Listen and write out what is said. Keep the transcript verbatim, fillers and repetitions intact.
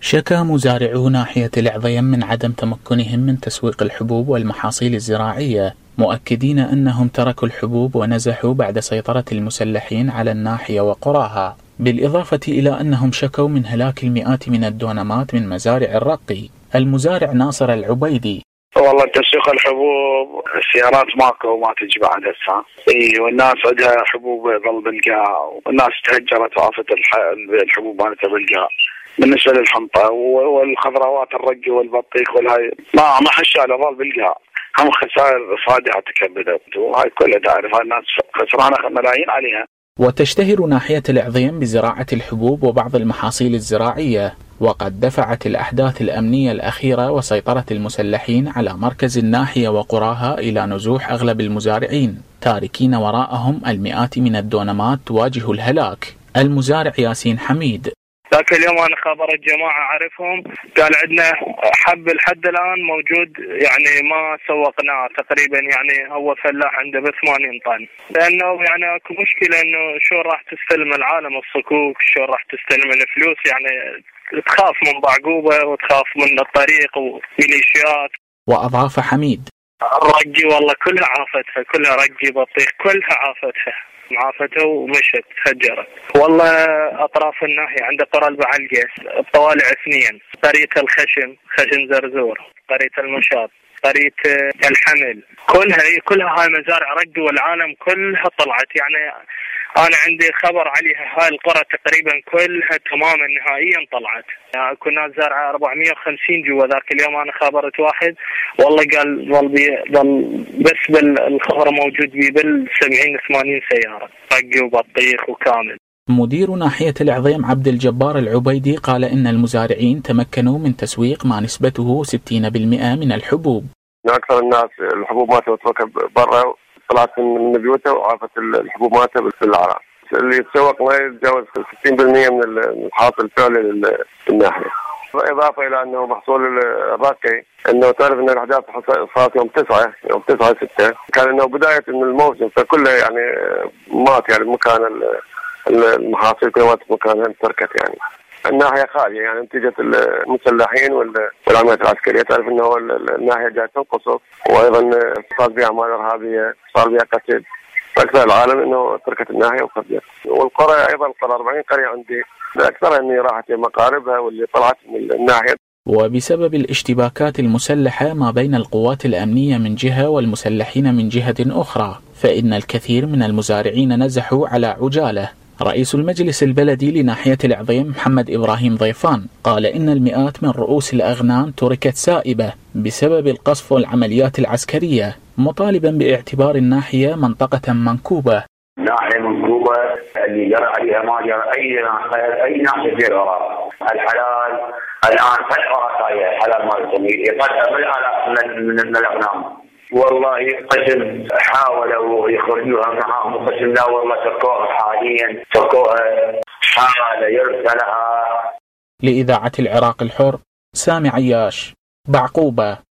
شكى مزارعو ناحية العظيم من عدم تمكنهم من تسويق الحبوب والمحاصيل الزراعية، مؤكدين أنهم تركوا الحبوب ونزحوا بعد سيطرة المسلحين على الناحية وقراها، بالإضافة إلى أنهم شكوا من هلاك المئات من الدونمات من مزارع الرقي. المزارع ناصر العبيدي: والله تسويق الحبوب السيارات ماكو ما تجي بعد هسه، اي والناس عندها حبوب ظل بالقاع، والناس تهجرت وعافت الحبوب مالتها بالقاع. بالنسبه للحنطه والخضروات الرقي والبطيخ والهاي ما ما حشوا على ظل بالقاع، هم خسائر صادعه تكبدت، وهاي كلها تعرف هاي الناس خسرانه ملايين عليها. وتشتهر ناحية العظيم بزراعة الحبوب وبعض المحاصيل الزراعية، وقد دفعت الأحداث الأمنية الأخيرة وسيطرة المسلحين على مركز الناحية وقراها إلى نزوح أغلب المزارعين، تاركين وراءهم المئات من الدونمات تواجه الهلاك. المزارع ياسين حميد: ذاك اليوم أنا خبرت جماعة أعرفهم قال عندنا حب لحد الآن موجود، يعني ما سوقناه تقريبا، يعني هو فلاح عنده بثمانين طن، لأنه يعني أكو مشكلة إنه شو راح تستلم العالم الصكوك، شو راح تستلم الفلوس، يعني تخاف من ضعقوبة وتخاف من الطريق وميليشيات. وأضاف حميد: الرقي والله كلها عافتها، كلها رقي بطيخ كلها عافتها عافته ومشت تهجرت. والله أطراف الناحية عند قرى البعلقيس الطوالع اثنين، قرية الخشم خشم زرزور، قرية المشاط، قرية الحمل، كلها كلها هاي مزارع رقي، والعالم كلها طلعت. يعني أنا عندي خبر عليها هاي القرى تقريبا كلها تماما نهائيا طلعت. يعني كنا زارعة أربعمئة وخمسين جوا ذاك اليوم، أنا خبرت واحد والله قال ظل بي ظل بس بالخبر موجود بي بالسبعين ثمانين سيارة رقي وبطيخ وكامل. مدير ناحية العظيم عبد الجبار العبيدي قال إن المزارعين تمكنوا من تسويق ما نسبته ستين بالمئة من الحبوب. أكثر الناس الحبوب ما تتوكب برا، طلعت من بيوتها وعافت الحبوب مالتها بالعراق. اللي يتسوق ما يتجاوز ستين بالمئة من الحاصل الفعلي للناحية. إضافة إلى أنه محصول الرقي، أنه تعرف أن الأحداث صارت يوم تسعة يوم تسعة ستة، كان أنه بداية من الموسم، فكله يعني مات، يعني مكان المحاصيل كلها مات مكانها تركت، يعني الناحية خالية، يعني نتيجة المسلحين والعمليات العسكرية. تعرف أنه الناحية جاية تنقصف، وأيضا صار بها أعمال إرهابية، صار بها قتل، فأكثر العالم أنه تركت الناحية وخرجت. والقرى أيضا القرى أربعين قرية عندي أكثر أني راحت مقاربها واللي طلعت من الناحية. وبسبب الاشتباكات المسلحة ما بين القوات الأمنية من جهة والمسلحين من جهة أخرى، فإن الكثير من المزارعين نزحوا على عجالة. رئيس المجلس البلدي لناحية العظيم محمد إبراهيم ضيفان قال إن المئات من رؤوس الأغنام تركت سائبة بسبب القصف والعمليات العسكرية، مطالبا باعتبار الناحية منطقة منكوبة. ناحية منكوبة اللي جرى عليها ما جرى أي ناحية، أي ناحية غير وراء الحلال. الآن فتحة رسائل الحلال ما يسمي يقدم بالآلاف من الأغنام. والله قسم حاولوا يخرجوها معهم، قسم لا والله تركوها حاليا، تركوها حالة يرسى لها. لإذاعة العراق الحر، سامي عياش، بعقوبة.